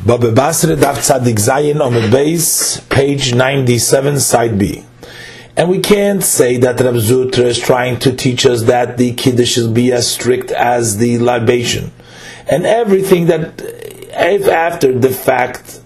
Baba Basra Daf Tzadik Zayin Omid Beis, page 97, side B. And we can't say that Rav Zutra is trying to teach us that the Kiddush should be as strict as the libation. And everything that, if after the fact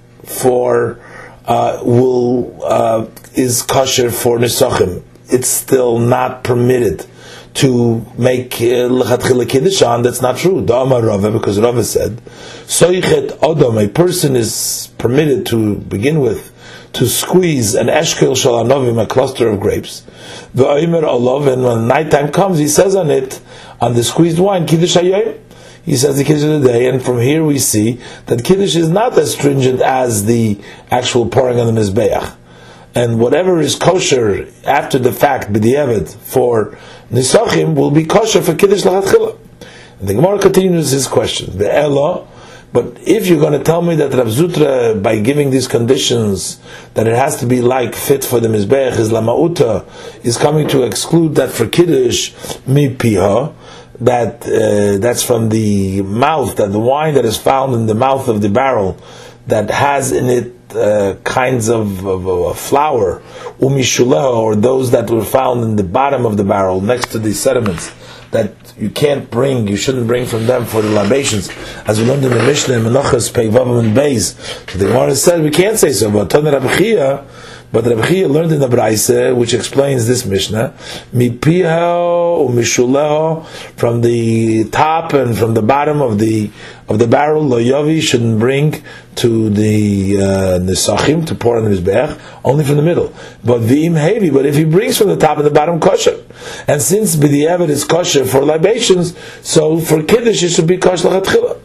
is kosher for Nesachim, it's still not permitted to make lechatchila kiddush on. That's not true. Da'amar Rava, because Rava said, soichet odom, a person is permitted to begin with to squeeze an eshkel shel anovim, a cluster of grapes. V'oimer olav, and when nighttime comes, he says on it, on the squeezed wine, kiddush hayom. He says the kiddush of the day, and from here we see that kiddush is not as stringent as the actual pouring on the mizbeach. And whatever is kosher after the fact, b'diavad, for nisachim, will be kosher for kiddush l'chatchila. And the Gemara continues his question. But if you're going to tell me that Rav Zutra, by giving these conditions, that it has to be like fit for the mizbeach, is lamauta, is coming to exclude that for kiddush mi piha, that's from the mouth, that the wine that is found in the mouth of the barrel, that has in it kinds of flour, umishuleha, or those that were found in the bottom of the barrel next to the sediments, that you shouldn't bring from them for the libations, as we learned in the Mishnah in Menachos Peivav and Beis. The Gemara said we can't say so, but Rabbi Chia learned in the Braise, which explains this Mishnah, mipiha umishuleha, from the top and from the bottom of the barrel, lo yavi, shouldn't bring to the nesachim to pour on the mizbeach, only from the middle. But v'im heavy, but if he brings from the top and the bottom, kosher. And since b'diavad is kosher for libations, so for kiddush it should be kosher l'chatchila.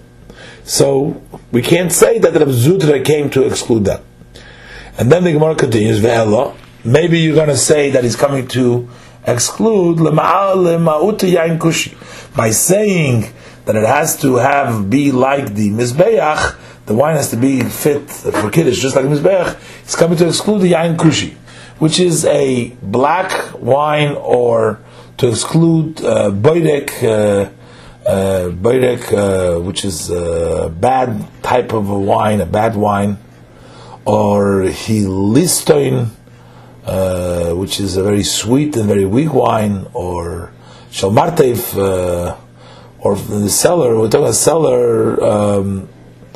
So we can't say that Rav Zutra came to exclude that. And then the Gemara continues, ve'ela, maybe you're going to say that he's coming to exclude lema'uta yain kushi, by saying that it has to be like the mizbeach, the wine has to be fit for kiddush, just like the mizbeach. He's coming to exclude the yain kushi, which is a black wine, or to exclude boirek, which is a bad type of a wine, a bad wine, or hilistoin, which is a very sweet and very weak wine, or shalmartev, or the cellar. We're talking about cellar.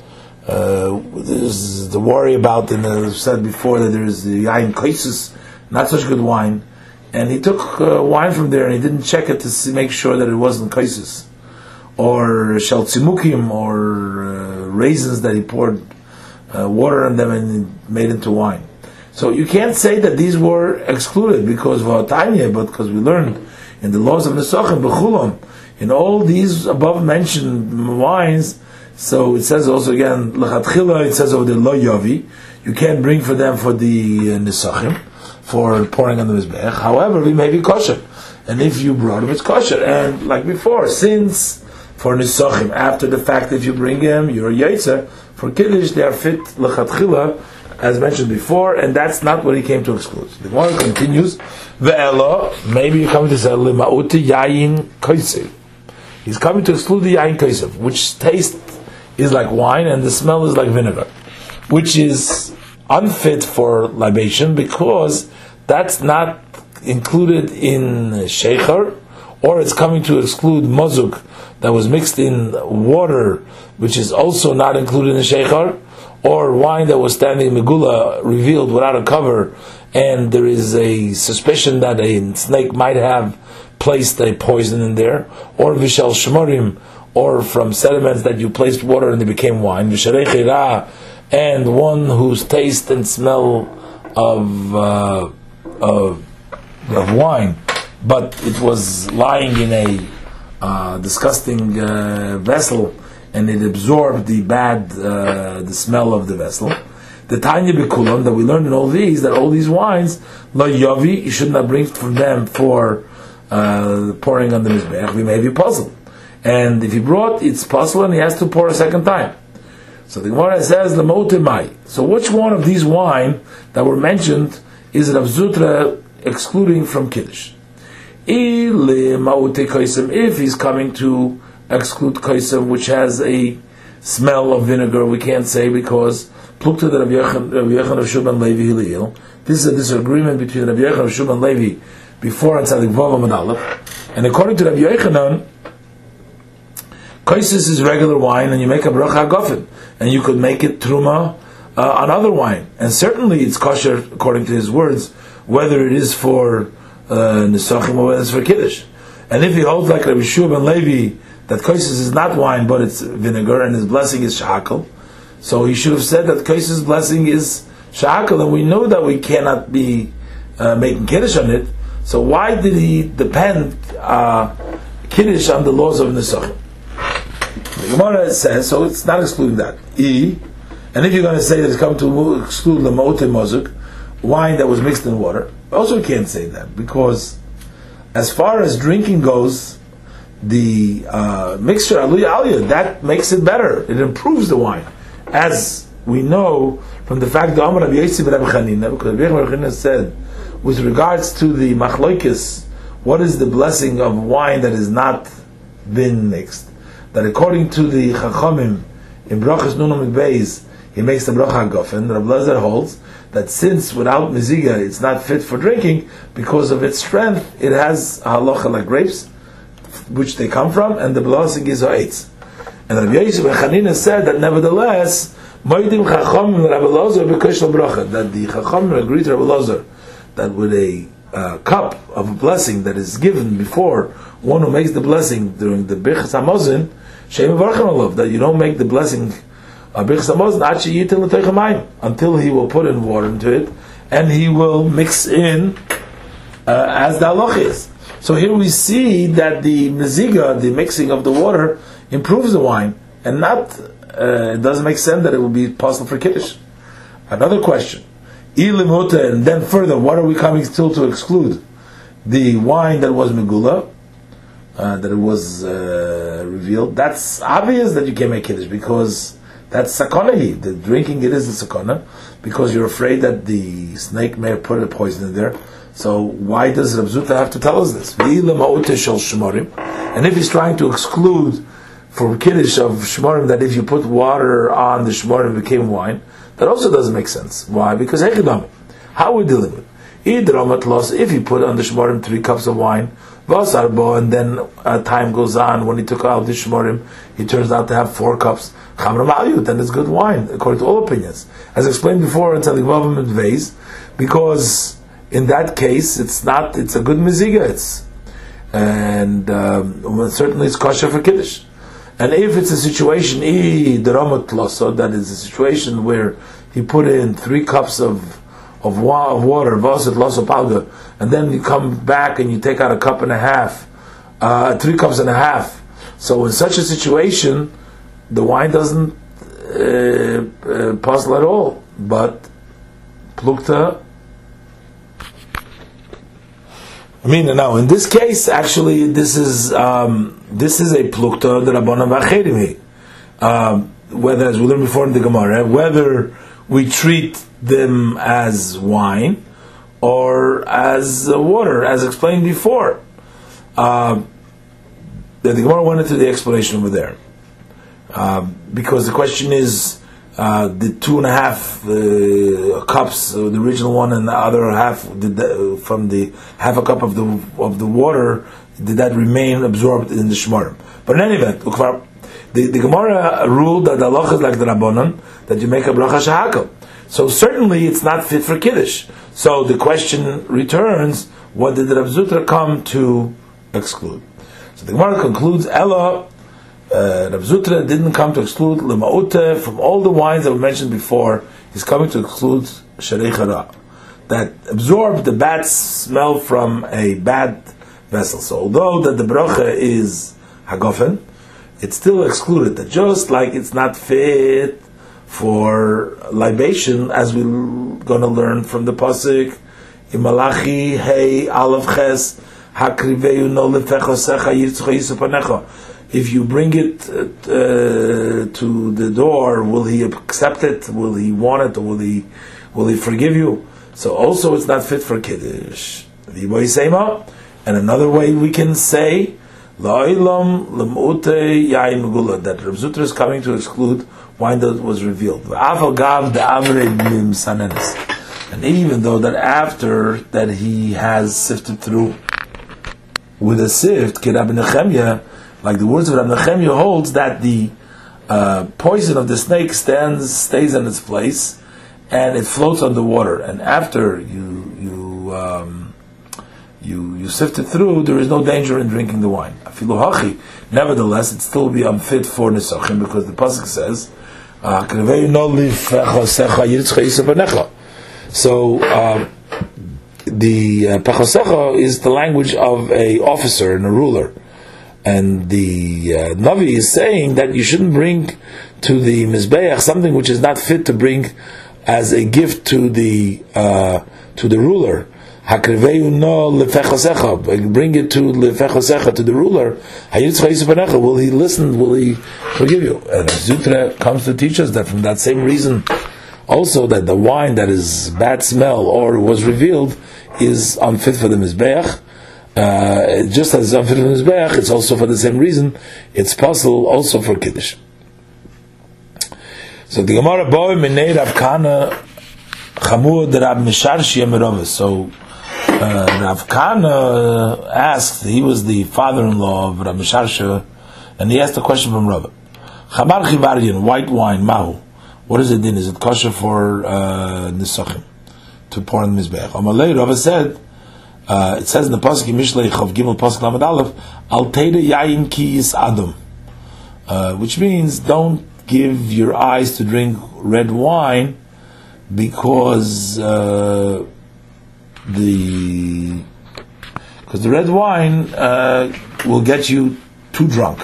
There's the worry about, and I've said before that there's the yain kaisus, not such good wine, and he took wine from there and he didn't check it to make sure that it wasn't kaisus, or shaltzimukim, or raisins that he poured water on them and made into wine. So you can't say that these were excluded because because we learned in the laws of Nesachim b'chulam, in all these above mentioned wines. So it says also again l'chatchila, it says over the lo yavi, you can't bring for them for the Nesachim, for pouring on the mizbeach. However, we may be kosher, and if you brought them, it's kosher. And like before, since for Nesachim, after the fact, if you bring them, you're a yaitzer. For Kiddush, they are fit l'chatchila, as mentioned before, and that's not what he came to exclude. The Gemara continues, ve'ela, maybe you're coming to say, lema'uti yayin kaisev. He's coming to exclude the yayin kaisev, which taste is like wine, and the smell is like vinegar, which is unfit for libation, because that's not included in sheikher, or it's coming to exclude mozuk, that was mixed in water, which is also not included in sheikhar, or wine that was standing megula, revealed without a cover, and there is a suspicion that a snake might have placed a poison in there, or vishal shmorim, or from sediments that you placed water and they became wine, visharei chira, and one whose taste and smell of wine, but it was lying in a disgusting vessel, and it absorbed the smell of the vessel. The Tanya Bikulam that we learned in all these, that all these wines, lo yavi, you should not bring from them for pouring on the mizbeach. We may be puzzled, and if he brought, it's possible, and he has to pour a second time. So the Gemara says l'motemai. So which one of these wine that were mentioned is Rav Zutra excluding from kiddush? If he's coming to exclude kaisem, which has a smell of vinegar, we can't say because Plukta the Rabbi Yochanan of Shuban Levi Hillel. This is a disagreement between Rabbi Yochanan of Shuban Levi before and Tzadik Vav Amud Aleph. And according to Rabbi Yochanan, Kaisis is regular wine, and you make a bracha hagofin, and you could make it truma on other wine, and certainly it's kosher according to his words, whether it is for nisachim or whether it's for kiddush. And if he holds like Rabbi Shua ben Levi that kaisis is not wine but it's vinegar and his blessing is shahakal, so he should have said that kaisis' blessing is shahakal, and we know that we cannot be making kiddush on it. So why did he depend kiddush on the laws of nisachim? The Gemara says, so it's not excluding that. And if you're going to say that it's come to exclude Lamote Mozuk, wine that was mixed in water, also can't say that, because as far as drinking goes, the mixture, Aluya Aliyah, that makes it better. It improves the wine. As we know from the fact that Amar Rabbi Yossi ben Rabbi Chanina, because Rabbi Chanina said, with regards to the Machloikis, what is the blessing of wine that has not been mixed? That according to the Chachamim in Brachas Nunam Beis, he makes the bracha hagofin. Rav Lezer holds that since without meziga it's not fit for drinking because of its strength, it has a halacha like grapes, which they come from, and the blessing is ha'etz. And Rabbi Yosef ben Chanina said that nevertheless, moedim Chachamim Rav Lezer b'koshel bracha, that the Chachamim agreed to Rav Lezer that with a cup of a blessing that is given before one who makes the blessing during the Birchas Hamazon, that you don't make the blessing Birchas Hamazon until he will put in water into it and he will mix in as the halach is. So here we see that the meziga, the mixing of the water, improves the wine, and not it doesn't make sense that it will be possible for kiddush. Another question. And then further, what are we coming still to exclude? The wine that was megula, that it was revealed. That's obvious that you can't make kiddush because that's sakana. The drinking it is a sakana because you're afraid that the snake may have put a poison in there. So why does Rav Zuta have to tell us this? And if he's trying to exclude for kiddush of shmorim that if you put water on the shmorim it became wine, that also doesn't make sense. Why? Because how are we dealing with? If you put on the shmorim 3 cups of wine, and then time goes on, when he took out the shmorim, he turns out to have 4 cups, then it's good wine, according to all opinions. As explained before in Tzadik Vav Amud Beis, because in that case, it's a good meziga, and certainly it's kosher for kiddush. And if it's a situation, that is a situation where he put in 3 cups of water, and then you come back and you take out 1.5 cups, 3 cups and a half. So in such a situation, the wine doesn't puzzle at all. But plukta. Now in this case, actually, this is a plukta the Rabbanan v'acherim. Whether, as we learned before in the Gemara, whether we treat them as wine or as water, as explained before. The Gemara went into the explanation over there, because the question is the 2.5 cups, the original one, and the other half, from the half a cup of the water, did that remain absorbed in the shmarim? But in any event, the Gemara ruled that the halacha is like the Rabbanan, that you make a bracha shahakal. So certainly it's not fit for kiddush. So the question returns: what did the Rav Zutra come to exclude? So the Gemara concludes: Ella, Rav Zutra didn't come to exclude lema'ute from all the wines that were mentioned before. He's coming to exclude sharei chara, that absorb the bad smell from a bad vessel. So although that the bracha is hagofen, it's still excluded. That just like it's not fit for libation, as we're going to learn from the pasuk in Malachi Hey Aleph Ches Hakriveu no lefechosecha yitzcha yisupanecha. If you bring it to the door, will he accept it? Will he want it? Or will he forgive you? So also it's not fit for kiddush. And another way we can say La'ilam lemute yain megula, that Rav Zutra is coming to exclude wine that was revealed. And even though that after that he has sifted through with a sift, like the words of Rabbi Nechemya holds that the poison of the snake stays in its place and it floats on the water. And after you sift it through, there is no danger in drinking the wine. Nevertheless, it still will be unfit for Nisachim, because the pasuk says, so the Pachasecha is the language of a officer and a ruler, and the Navi is saying that you shouldn't bring to the Mizbeach something which is not fit to bring as a gift to the ruler. Bring it to lefechosecha, to the ruler. Will he listen? Will he forgive you? And Zutra comes to teach us that from that same reason, also that the wine that is bad smell or was revealed is unfit for the mizbeach. Just as it's unfit for the mizbeach, it's also for the same reason it's possible also for kiddush. So the Gemara boy minei Rav Kana chamur de Rab Misharshi Emerovis. So Rav Kana asked, he was the father-in-law of Rav Misharsha, and he asked a question from Rav. Chamar chivaryin, white wine, mahu. What is it din? Is it kosher for nisachim to pour in the mizbeach? Amalei, Rav said, it says in the pasuk Mishlei Chav Gimel pasuk Lamed Aleph, al teide yayin ki yis adam, which means don't give your eyes to drink red wine, because the red wine will get you too drunk.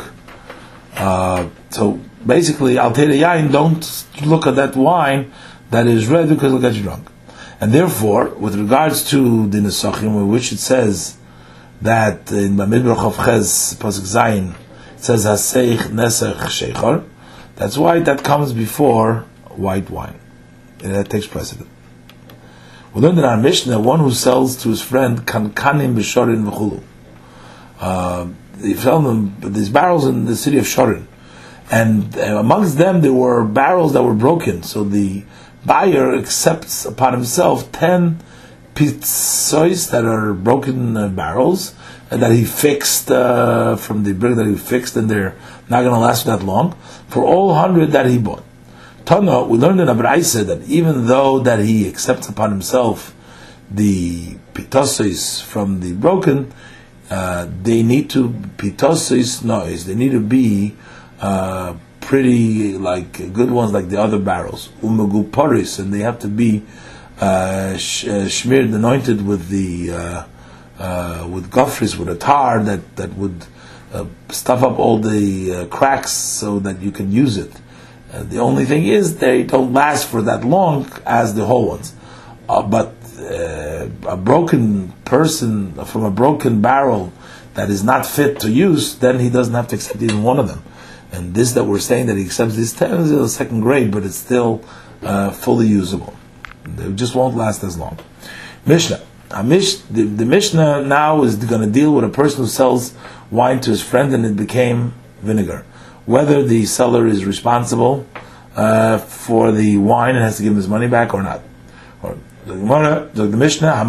So basically, al teide yayin, don't look at that wine that is red, because it'll get you drunk. And therefore, with regards to the Nesachim, which it says that in Bamidbar Chav Ches pasuk Zayin, it says Haseich Nesach Sheichar. That's why that comes before white wine. And that takes precedent. We learned in our Mishnah, one who sells to his friend kankanim b'shorin v'chulu. They sell them these barrels in the city of Shorin, and amongst them there were barrels that were broken. So the buyer accepts upon himself 10 pitzois that are broken barrels, and that he fixed from the brick that he fixed, and they're not going to last that long, for all 100 that he bought. Tana, we learned in Abraisa that even though that he accepts upon himself the pitzois from the broken, they need to pitzois noise. They need to be pretty like good ones, like the other barrels, umagu paris, and they have to be smeared, anointed with the with gofris, with a tar that would stuff up all the cracks so that you can use it. The only thing is they don't last for that long as the whole ones. But a broken person from a broken barrel that is not fit to use, then he doesn't have to accept even one of them. And this that we're saying that he accepts these 10 is a second grade, but it's still fully usable. They just won't last as long. Mishnah. The Mishnah now is going to deal with a person who sells wine to his friend and it became vinegar. Whether the seller is responsible for the wine and has to give him his money back or not. Or the Mishnah, a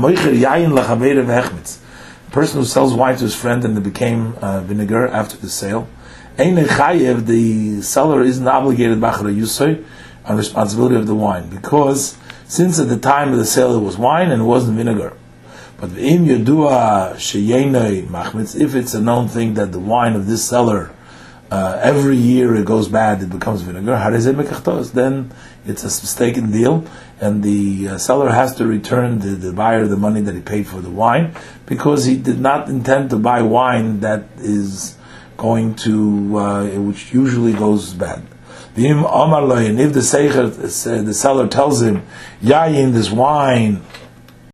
person who sells wine to his friend and it became vinegar after the sale, the seller isn't obligated on responsibility of the wine, because since at the time of the sale it was wine and it wasn't vinegar. But if it's a known thing that the wine of this seller every year it goes bad, it becomes vinegar, then it's a mistaken deal, and the seller has to return the buyer the money that he paid for the wine, because he did not intend to buy wine that is going to which usually goes bad. And if the seller tells him, Yayin, this wine